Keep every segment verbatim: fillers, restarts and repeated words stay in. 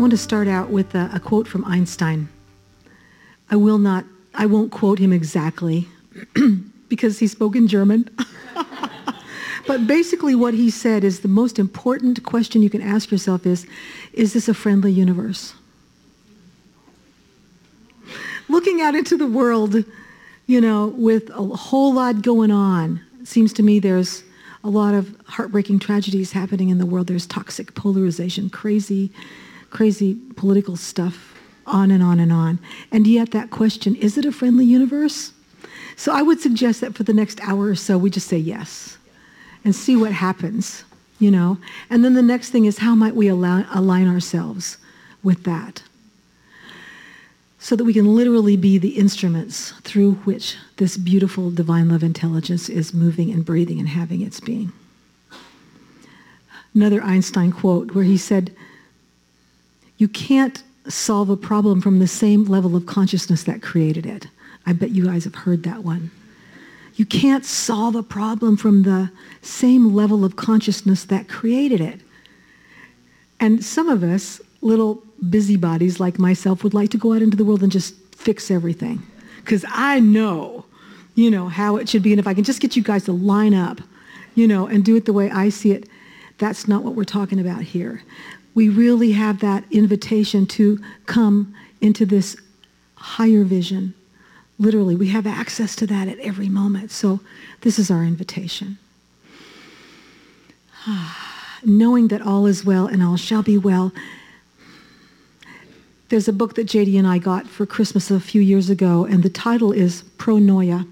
want to start out with a, a quote from Einstein. I will not, I won't quote him exactly because he spoke in German. But basically what he said is the most important question you can ask yourself is, is this a friendly universe? Looking out into the world, you know, with a whole lot going on, it seems to me there's a lot of heartbreaking tragedies happening in the world. There's toxic polarization, crazy, crazy political stuff, on and on and on. And yet that question, is it a friendly universe? So I would suggest that for the next hour or so, we just say yes and see what happens, you know. And then the next thing is, how might we allow, align ourselves with that so that we can literally be the instruments through which this beautiful divine love intelligence is moving and breathing and having its being. Another Einstein quote where he said, you can't solve a problem from the same level of consciousness that created it. I bet you guys have heard that one. You can't solve a problem from the same level of consciousness that created it. And some of us, little busybodies like myself, would like to go out into the world and just fix everything. Because I know, you know, how it should be. And if I can just get you guys to line up, you know, and do it the way I see it, that's not what we're talking about here. We really have that invitation to come into this higher vision. Literally, we have access to that at every moment. So this is our invitation. Knowing that all is well and all shall be well. There's a book that J D and I got for Christmas a few years ago, and the title is Pronoia.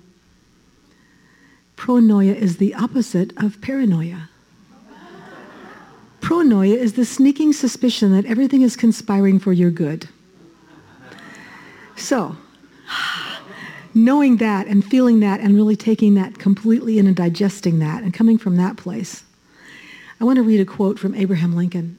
Pronoia is the opposite of paranoia. Pronoia is the sneaking suspicion that everything is conspiring for your good. So, knowing that and feeling that and really taking that completely in and digesting that and coming from that place, I want to read a quote from Abraham Lincoln.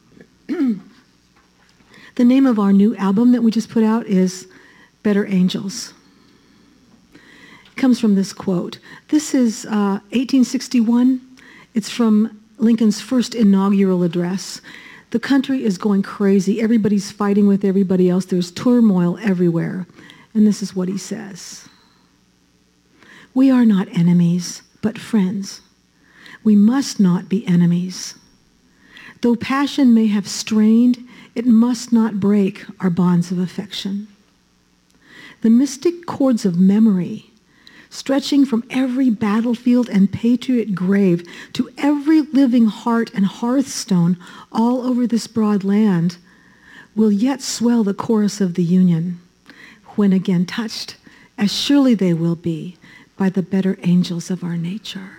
The name of our new album that we just put out is Better Angels. It comes from this quote. This is uh, eighteen sixty-one. It's from Lincoln's first inaugural address. The country is going crazy. Everybody's fighting with everybody else. There's turmoil everywhere. And this is what he says. We are not enemies, but friends. We must not be enemies. Though passion may have strained, it must not break our bonds of affection. The mystic cords of memory, stretching from every battlefield and patriot grave to every living heart and hearthstone all over this broad land, will yet swell the chorus of the Union, when again touched, as surely they will be, by the better angels of our nature.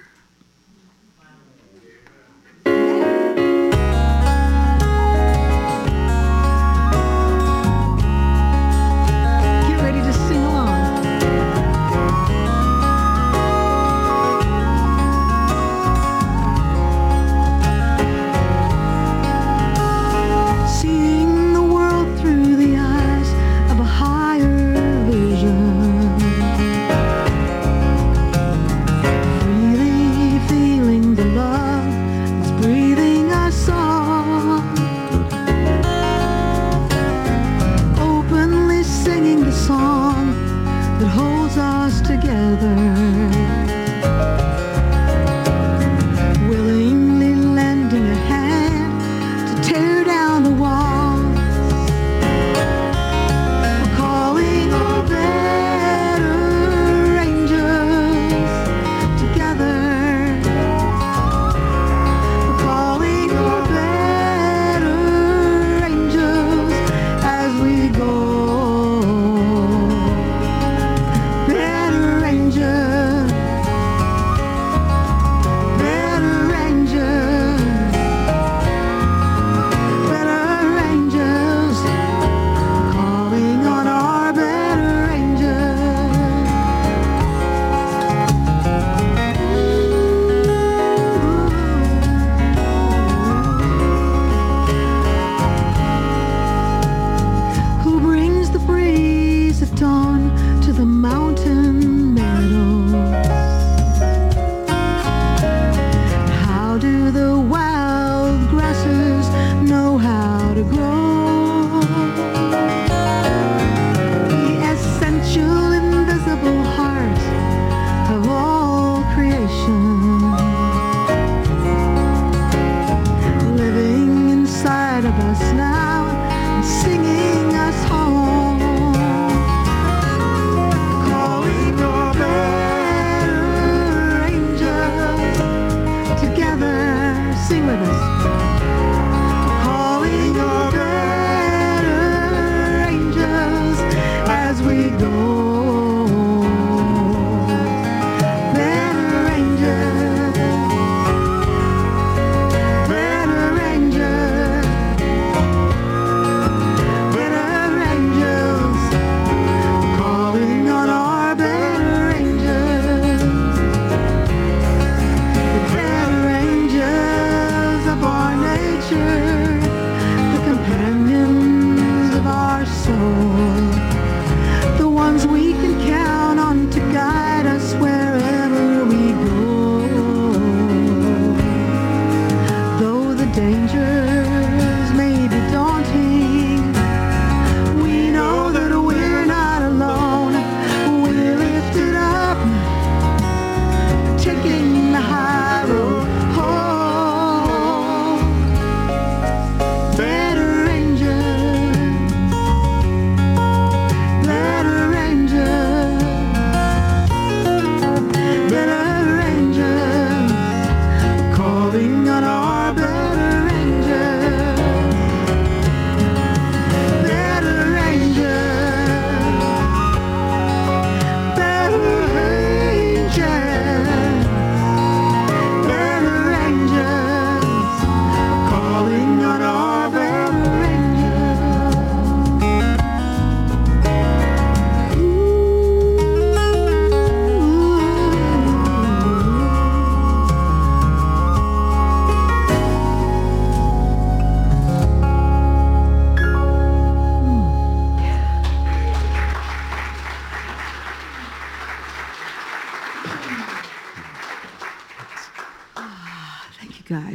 Freely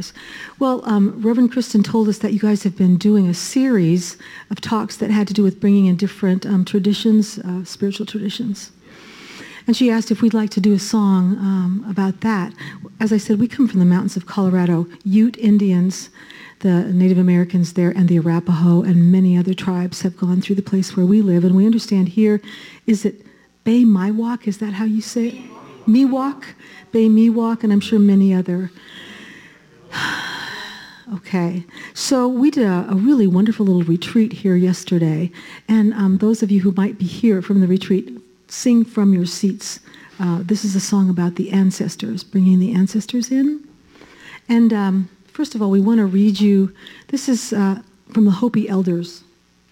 guys. Well, um, Reverend Kristen told us that you guys have been doing a series of talks that had to do with bringing in different um, traditions, uh, spiritual traditions. And she asked if we'd like to do a song um, about that. As I said, we come from the mountains of Colorado. Ute Indians, the Native Americans there, and the Arapaho and many other tribes have gone through the place where we live. And we understand here, is it Bay Miwok? Is that how you say it? Miwok? Bay Miwok, and I'm sure many other. Okay, so we did a, a really wonderful little retreat here yesterday. And um, those of you who might be here from the retreat, sing from your seats. Uh, this is a song about the ancestors, bringing the ancestors in. And um, first of all, we want to read you, this is uh, from the Hopi Elders.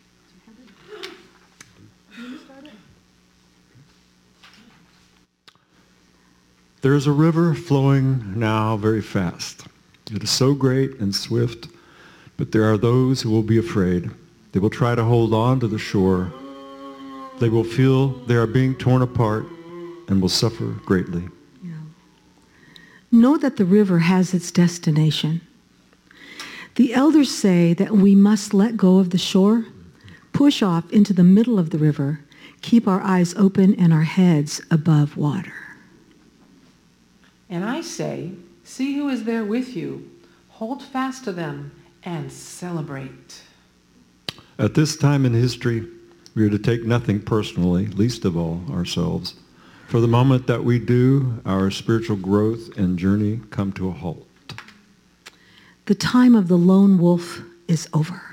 There is a river flowing now very fast. It is so great and swift, but there are those who will be afraid. They will try to hold on to the shore. They will feel they are being torn apart and will suffer greatly. Yeah. Know that the river has its destination. The elders say that we must let go of the shore, push off into the middle of the river, keep our eyes open and our heads above water. And I say, see who is there with you, hold fast to them, and celebrate. At this time in history, we are to take nothing personally, least of all ourselves. For the moment that we do, our spiritual growth and journey come to a halt. The time of the lone wolf is over.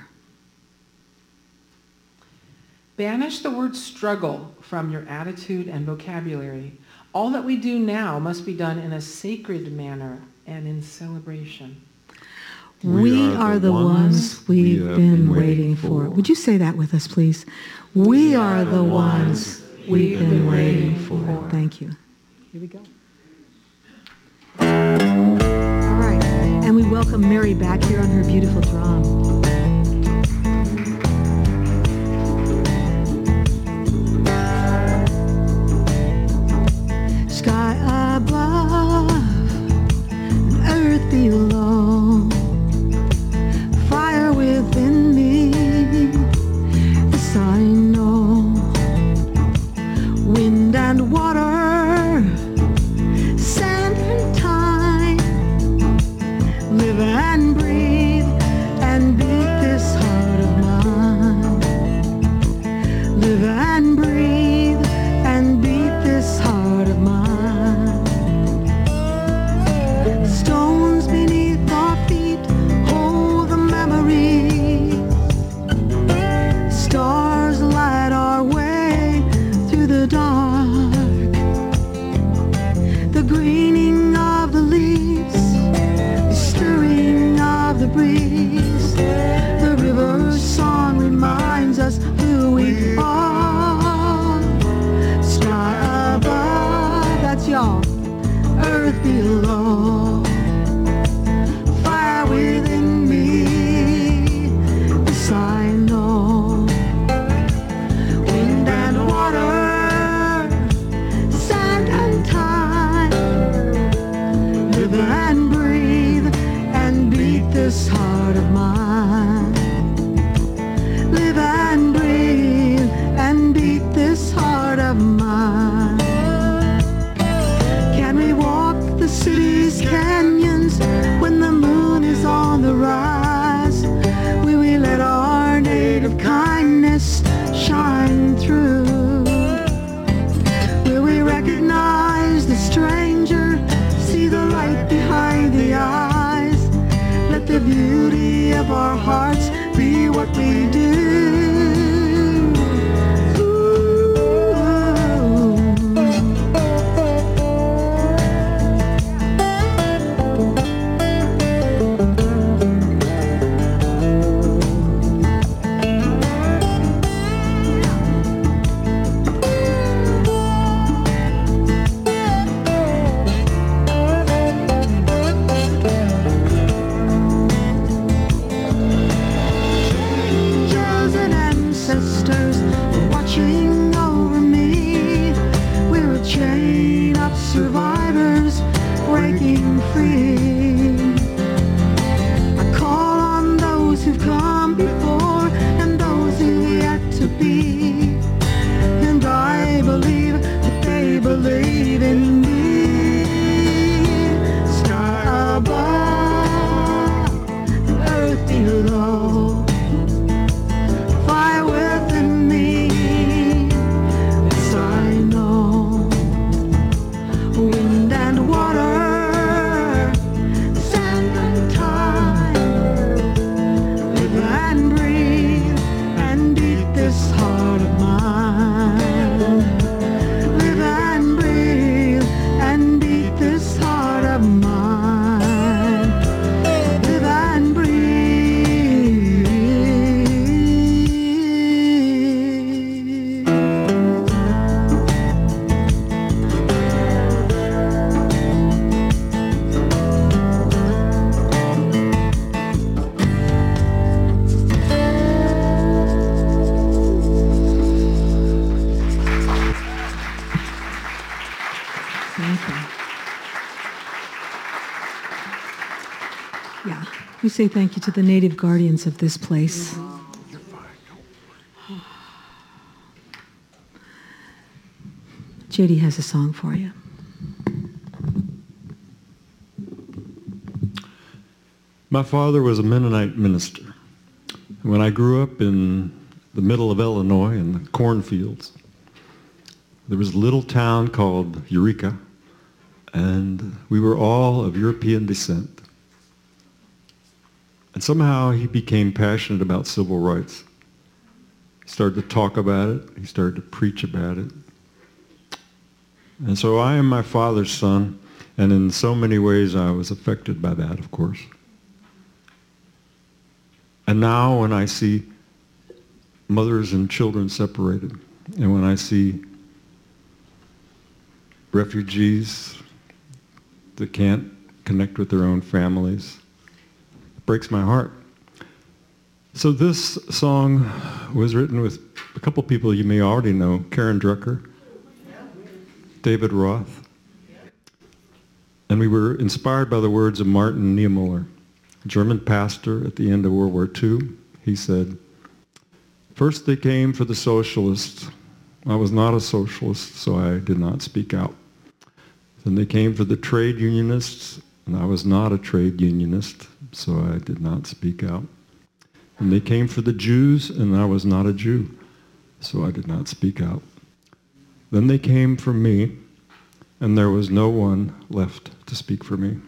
Banish the word struggle from your attitude and vocabulary. All that we do now must be done in a sacred manner and in celebration. We, we are, are the ones, ones we've we been, been waiting for. for. Would you say that with us, please? We, we are the ones we've been waiting for. Thank you. Here we go. All right. And we welcome Mary back here on her beautiful drum. Sky above and earth below, fire within me, this I know. Wind and water, sand and time, live and breathe and beat this heart of mine. Live and breathe and beat this heart of mine. Stones beneath our feet hold the memories. Stars light our way through the dark. The greening of the leaves, the stirring of the breeze. The river's song reminds us who we are. Sky above, that's y'all. Earth below, fire within me, this I know. Wind and water, sand and time, live and breathe and beat this heart of mine. Live and breathe and beat this heart of mine. Can we walk the city's canyons when the moon is on the rise? Will we let our native kindness shine through? Will we recognize the stranger, see the light behind the eyes? Let the beauty of our hearts be what we do. Survivors breaking free. we say thank you to the native guardians of this place. J D has a song for you. My father was a Mennonite minister. When I grew up in the middle of Illinois in the cornfields, there was a little town called Eureka, and we were all of European descent. And somehow he became passionate about civil rights. He started to talk about it. He started to preach about it. And so I am my father's son, and in so many ways I was affected by that, of course. And now when I see mothers and children separated, and when I see refugees that can't connect with their own families, it breaks my heart. So this song was written with a couple people you may already know, Karen Drucker, David Roth. And we were inspired by the words of Martin Niemöller, a German pastor at the end of World War Two. He said, "First they came for the socialists. I was not a socialist, so I did not speak out. Then they came for the trade unionists, and I was not a trade unionist, so I did not speak out. And they came for the Jews, and I was not a Jew, so I did not speak out. Then they came for me, and there was no one left to speak for me."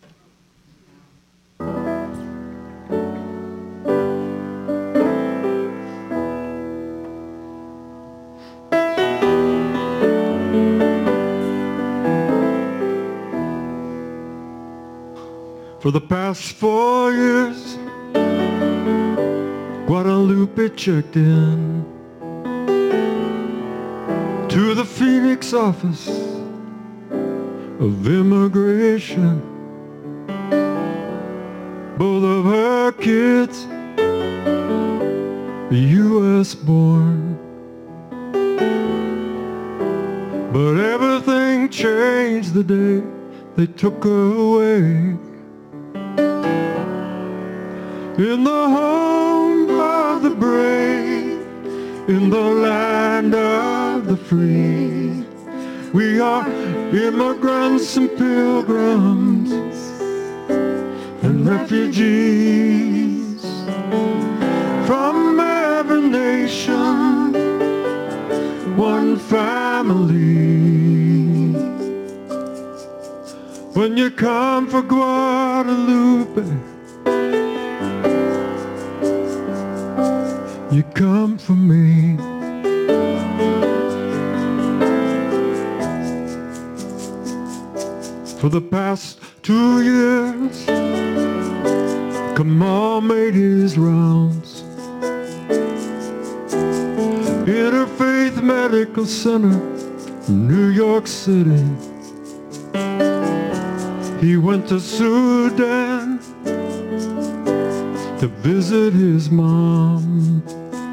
For the past four years, Guadalupe checked in to the Phoenix office of immigration. Both of her kids, U S born. But everything changed the day they took her away. In the home of the brave, in the land of the free, we are immigrants and pilgrims and refugees from every nation, one family. When you come for Guadalupe, you come for me. For the past two years, Kamal made his rounds. Interfaith Medical Center, New York City. He went to Sudan to visit his mom.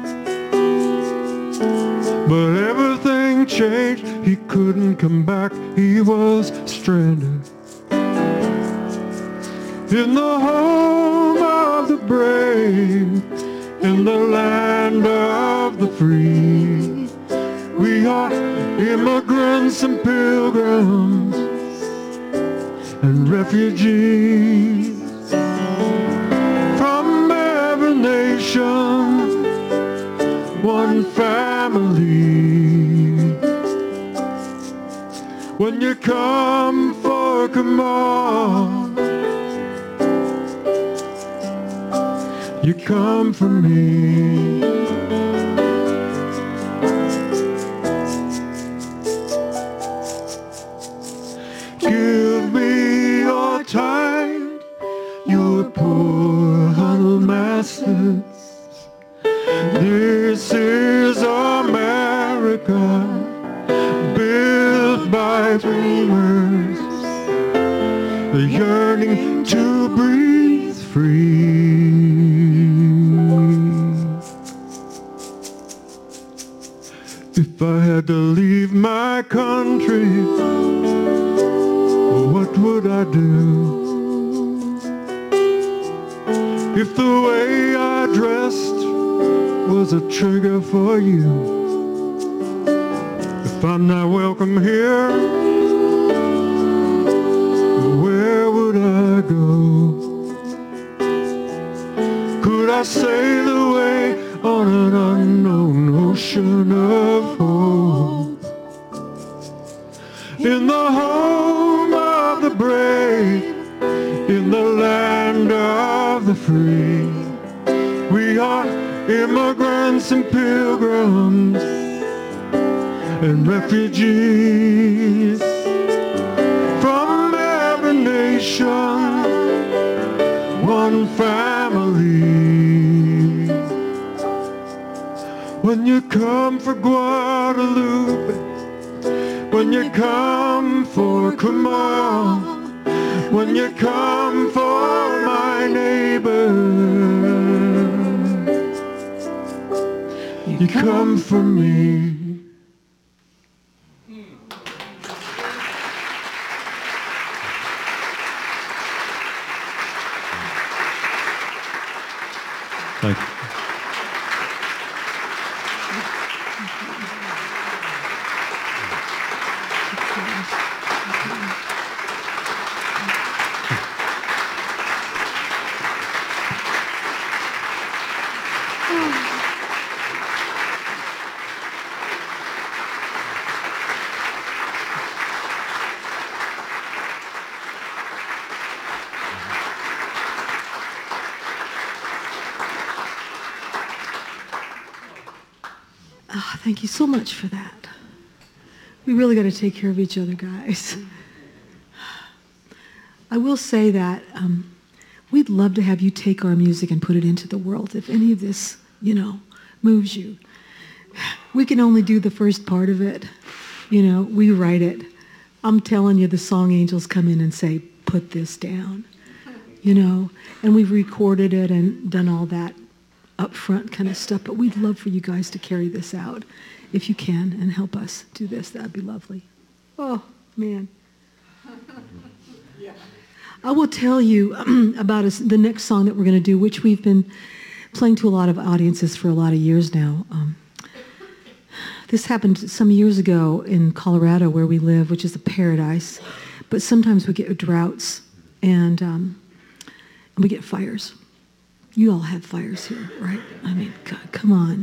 But everything changed, he couldn't come back, he was stranded. In the home of the brave, in the land of the free, we are immigrants and pilgrims and refugees from every nation, one family. When you come for Kamal, you come for me. Give me your tide, your poor huddled masses. This is America, built by dreamers, yearning to breathe free. If I had to leave my country, what would I do? If the way I dressed was a trigger for you, if I'm not welcome here, where would I go? Could I sail away on an unknown ocean of hope? In the home of the brave, in the land of the free, we are immigrants and pilgrims and refugees from every nation, one family. When you come for Guadalupe, when you come for Kamal, when you come for my neighbor, you come for me. Thank you. Oh, thank you so much for that. We really got to take care of each other, guys. I will say that um, we'd love to have you take our music and put it into the world. If any of this, you know, moves you. We can only do the first part of it. You know, we write it. I'm telling you, the song angels come in and say, put this down. You know, and we've recorded it and done all that upfront kind of stuff, but we'd love for you guys to carry this out if you can and help us do this. That'd be lovely. Oh, man. I will tell you about us, the next song that we're going to do, which we've been playing to a lot of audiences for a lot of years now. Um, this happened some years ago in Colorado where we live, which is a paradise, but sometimes we get droughts and, um, and we get fires. You all have fires here, right? I mean, God, come on.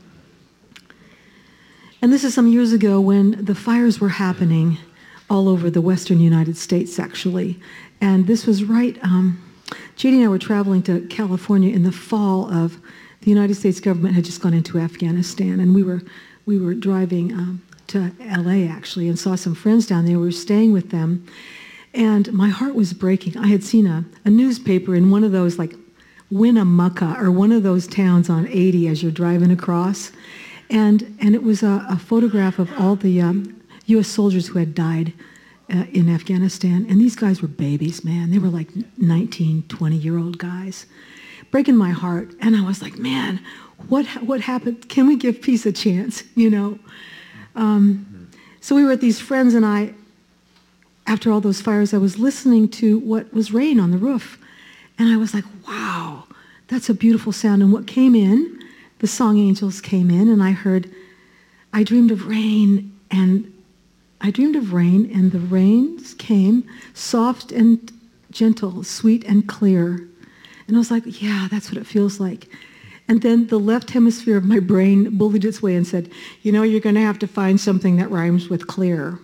And this is some years ago when the fires were happening all over the western United States, actually. And this was right, um, J D and I were traveling to California in the fall of, the United States government had just gone into Afghanistan, and we were we were driving um, to L A, actually, and saw some friends down there. We were staying with them, and my heart was breaking. I had seen a, a newspaper in one of those, like, Winnemucca, or one of those towns on eighty as you're driving across. And and it was a, a photograph of all the um, U S soldiers who had died uh, in Afghanistan. And these guys were babies, man. They were like nineteen, twenty-year-old guys. Breaking my heart. And I was like, man, what what happened? Can we give peace a chance, you know? Um, so we were at these friends, and I, after all those fires, I was listening to what was rain on the roof. And I was like, wow, that's a beautiful sound. And what came in, the song angels came in, and I heard, I dreamed of rain, and I dreamed of rain, and the rains came soft and gentle, sweet and clear. And I was like, yeah, that's what it feels like. And then the left hemisphere of my brain bullied its way and said, you know, you're going to have to find something that rhymes with clear.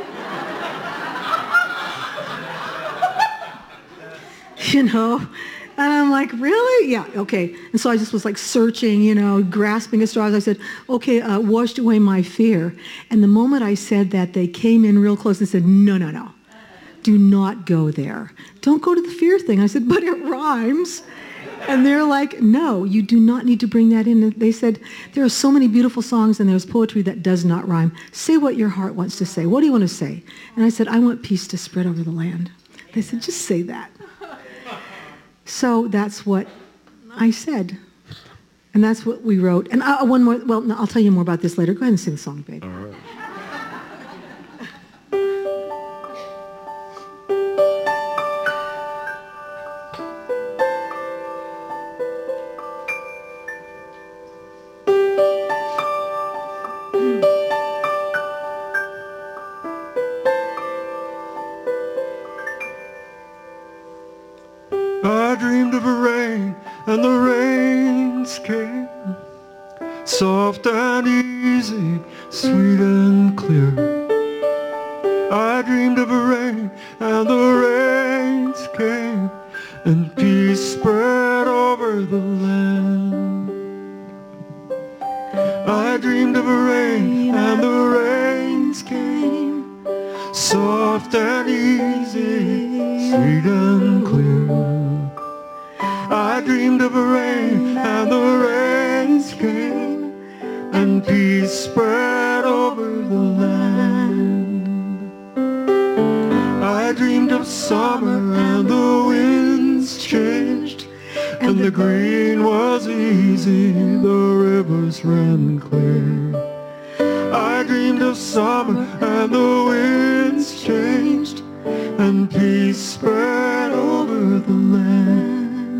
You know, and I'm like, really? Yeah, okay. And so I just was like searching, you know, grasping at straws. I said, okay, uh, washed away my fear. And the moment I said that, they came in real close and said, no, no, no, do not go there. Don't go to the fear thing. I said, but it rhymes. And they're like, no, you do not need to bring that in. And they said, there are so many beautiful songs and there's poetry that does not rhyme. Say what your heart wants to say. What do you want to say? And I said, I want peace to spread over the land. They said, just say that. So that's what I said. And that's what we wrote. And uh, one more, well, no, I'll tell you more about this later. Go ahead and sing the song, babe. All right. and easy, sweet and clear. I dreamed of a rain, and the rains came, and peace spread over the land. I dreamed of a rain, and the rains came, soft and easy, sweet and clear. I dreamed of a rain, and the rains came, and peace spread over the land. I dreamed of summer, and the winds changed, and the green was easy, the rivers ran clear. I dreamed of summer, and the winds changed, and peace spread over the land.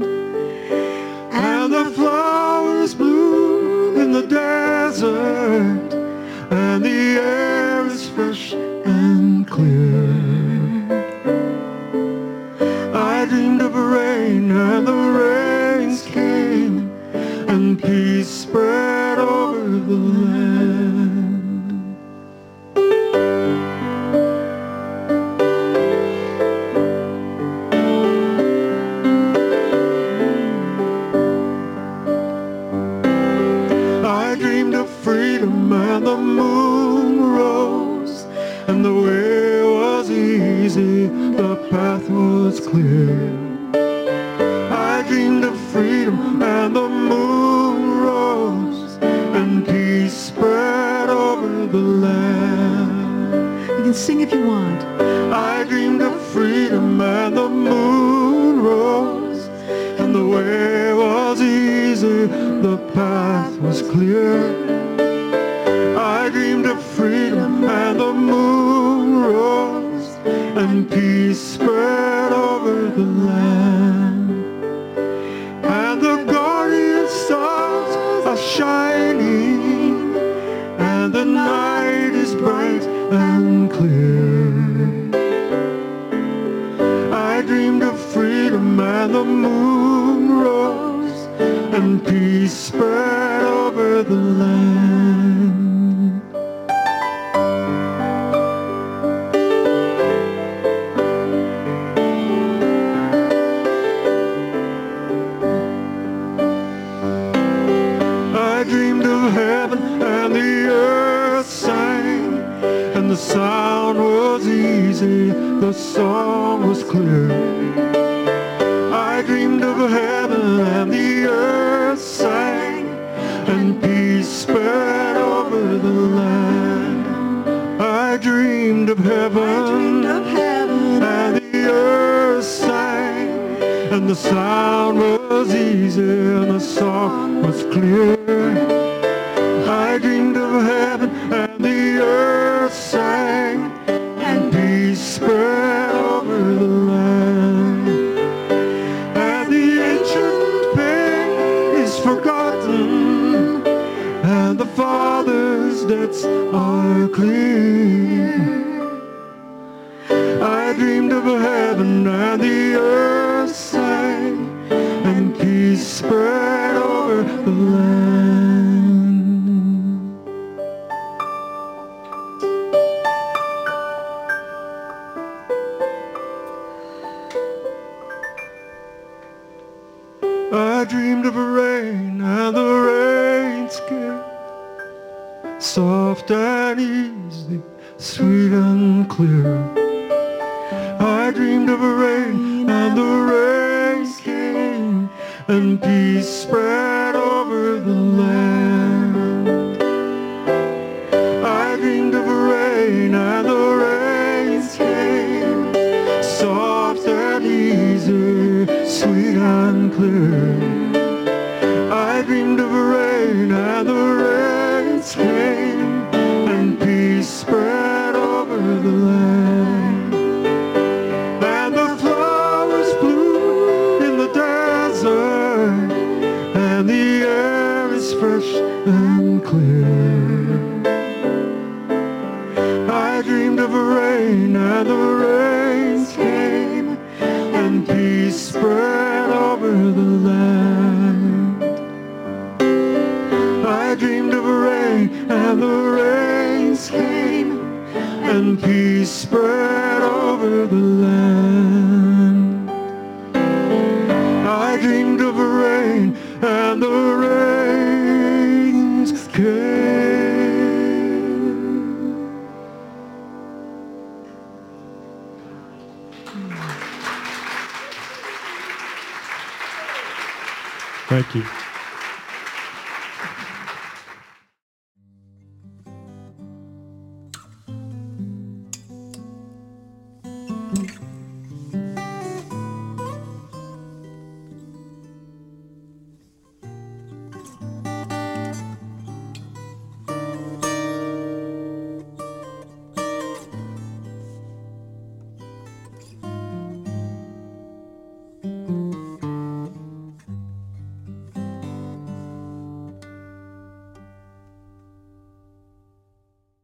And the flowers bloom in the desert, and the air is fresh and clear. I dreamed of a rain, and the rains came, and peace spread over the land. I dreamed of freedom, and the moon rose, and the way was easy, the path was clear. I dreamed of freedom, and the moon rose, and peace spread over the land. You can sing if you want. I dreamed of freedom, and the moon rose, and the way was easy, the path was clear. I dreamed of freedom, and the moon rose, and peace spread over the land. And the guardian stars are shining, and the night is bright and clear. I dreamed of freedom, and the moon rose, and peace spread over the land. I dreamed of heaven, and the earth sang, and the sound was easy, the song was clear. I dreamed of heaven, and the earth sang, and peace spread over the land. I dreamed of heaven, I dreamed of heaven, and the earth sang, and the sound was easy, and the song was clear. I dreamed of heaven, and the earth sang, and peace spread over the land. And the ancient pain is forgotten, and the Father's debts are clear. I dreamed of heaven, and the earth sang, and peace spread over the land. I dreamed of a rain, and the rains came, soft and easy, sweet and clear. I dreamed of a rain, and the rains came, and peace spread over the land. I dreamed of a rain, and the rains came, soft and easy, sweet and clear. I dreamed of a rain, and the rains came, and peace spread over the land. And the flowers blew in the desert, and the air is fresh peace spread over the land. I dreamed of rain, and the rains came. Thank you.